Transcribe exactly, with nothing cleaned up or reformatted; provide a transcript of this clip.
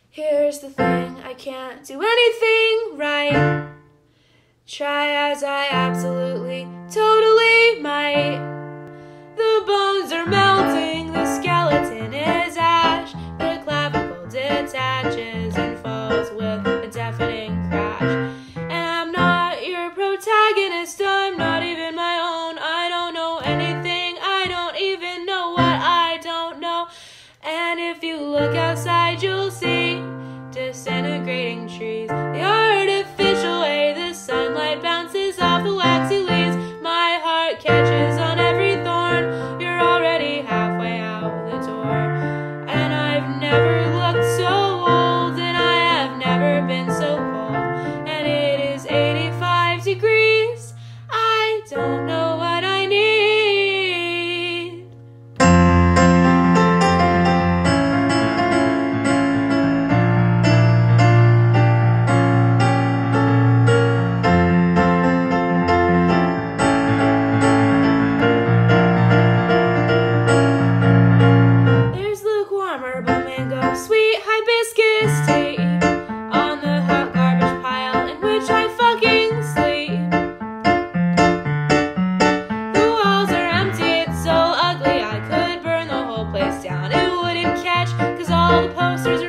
Here's the thing, I can't do anything right. Try as I absolutely, totally might. The bones are melting, the skeleton is ash. The clavicle detaches and falls with a deafening crash. And I'm not your protagonist, I'm not even my own. I don't know anything, I don't even know what I don't know. And if you look outside, you'll see disintegrating trees. The artificial way the sunlight bounces off the waxy leaves. My heart catches on every thorn. You're already halfway out the door. And I've never looked so old, and I have never been so cold. And it is eighty-five degrees. I don't know what I need. Mango, sweet hibiscus tea on the hot garbage pile in which I fucking sleep. The walls are empty, it's so ugly I could burn the whole place down. It wouldn't catch, cause all the posters